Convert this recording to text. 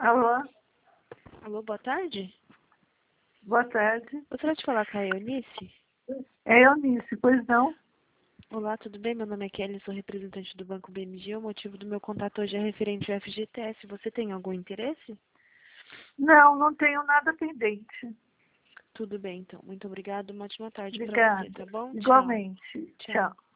Alô, Alô, boa tarde. boa tarde. Gostaria de falar com a Eunice. É Eunice, pois não? Olá, tudo bem? Meu nome é Kelly, sou representante do Banco BMG. O motivo do meu contato hoje é referente ao FGTS. Você tem algum interesse? Não, não tenho nada pendente. Tudo bem, então. Muito obrigada. Uma ótima tarde para você, Obrigada. tá bom? Tchau. Igualmente. Tchau. Tchau.